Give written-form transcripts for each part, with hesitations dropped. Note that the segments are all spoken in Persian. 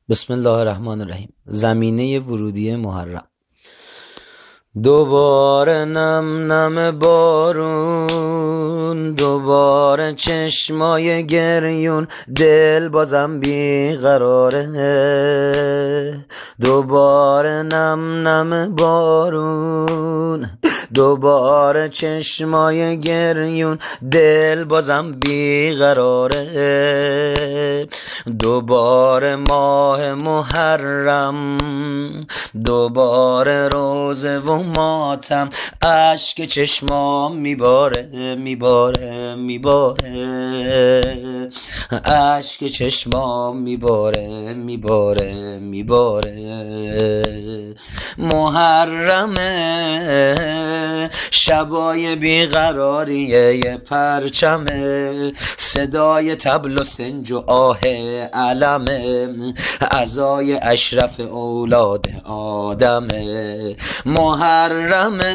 بسم الله الرحمن الرحیم. زمینه ورودی محرم. دوباره نم نم بارون، دوباره چشمای گریون، دل بازم بیقراره. دوباره نم نم بارون، دوباره چشمای گریون، دل بازم بیقراره. دوباره ماه محرم، دوباره روزه و ماتم، اشک چشمام میباره میباره میباره، اشک چشمام میباره میباره میباره. محرمه، شبای بیقراریه، یه پرچمه، صدای طبل و سنج و آه علمه، عزای اشرف اولاد آدمه. محرمه،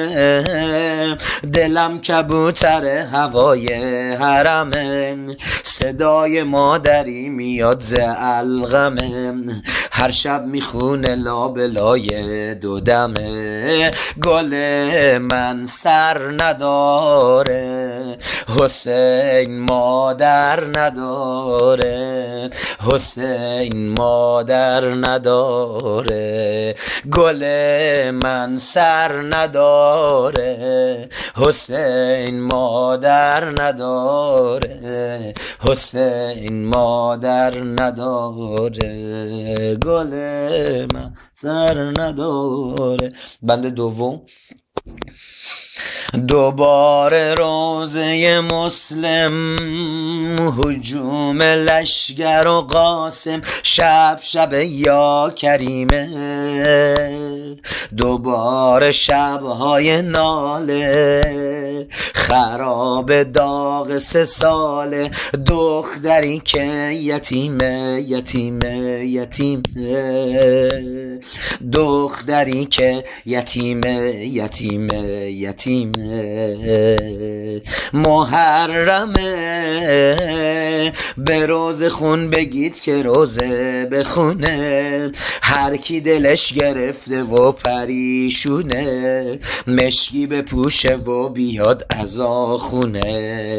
دلم کبوتر هوای حرمه، صدای مادری میاد ز القمه، هر شب میخونه لابلای دودمه. گل من سر نداره، حسین مادر نداره، حسین مادر نداره. گل من سر نداره، حسین مادر نداره، حسین مادر نداره. گل من سر نداره. بند دوم. دوباره روزه مسلم، هجوم لشگر و قاسم، شب شب یا کریمه. دوباره شبهای ناله، خراب داغ 3 ساله، دختری که یتیمه یتیمه یتیمه، دختری که یتیمه یتیمه یتیمه. محرمه، به روز خون بگید که روزه بخونه، هر کی دلش گرفته و پریشونه، مشکی به پوشه و بیاد از آخونه.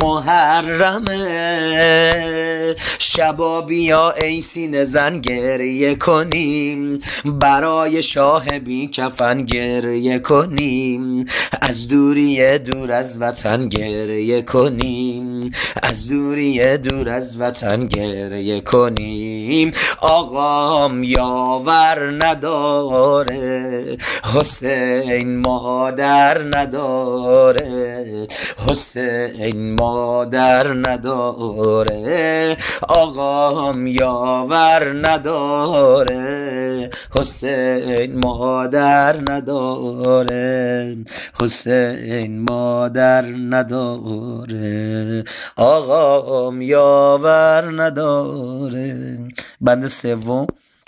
محرمه، شبا بیا ای سینه زن گریه کنیم، برای شاه بی کفن گریه کنیم، از دوری دور از وطن گریه کنیم، از دوری دور از وطن گریه کنیم. آقام یاور نداره، حسین مادر نداره، حسین مادر نداره. آقام یاور نداره، حسین مادر نداره، حسین مادر نداره. آقام یاور نداره. بند سوم.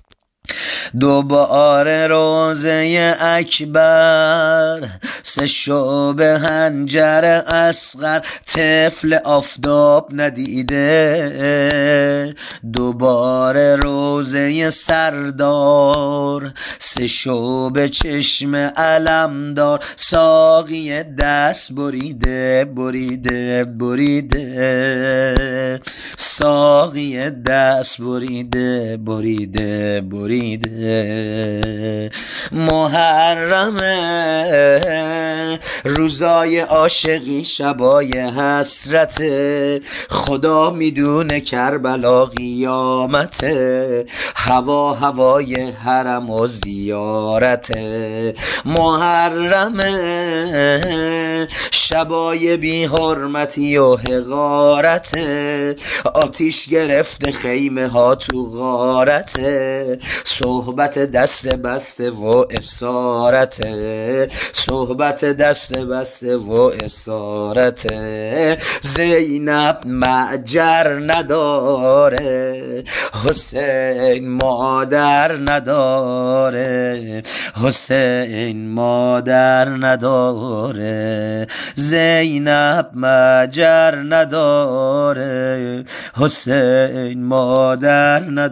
دوباره روزه اکبر، 3 شعبه هنجر اصغر، طفل آفتاب ندیده. دوباره روزه سردار، 3 شعبه چشم علمدار، ساقی دست بریده بریده بریده، ساقی دست بریده بریده بریده. محرمه، روزای عاشقی شبای حسرته، خدا میدونه کربلا قیامته، هوا هوای حرم و زیارته. محرمه، شبای بی حرمتی و حقارته، آتیش گرفته خیمه ها تو غارته، صحبت دست بسته و اسارته، صحبت دست بسته و اسارته. زینب معجر نداره، حسین مادر نداره، حسین مادر نداره. زینب معجر نداره، حسین مادر نداره.